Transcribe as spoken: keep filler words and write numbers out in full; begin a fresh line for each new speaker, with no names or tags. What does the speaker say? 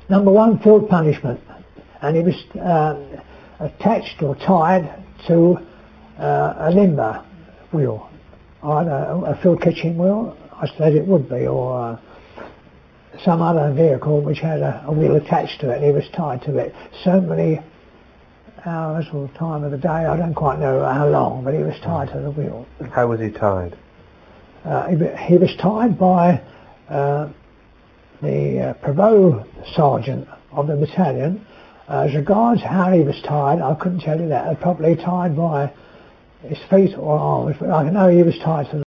Number one, field punishment, and he was um, attached or tied to uh, a limber wheel, either a field kitchen wheel, I said it would be, or uh, some other vehicle which had a, a wheel attached to it, and he was tied to it. So many hours or time of the day, I don't quite know how long, but he was tied to the wheel.
How was he tied?
Uh, he, he was tied by uh, the uh, Prevost sergeant of the battalion. Uh, as regards how he was tied, I couldn't tell you that. Probably tied by his feet or arms, but I know he was tied to the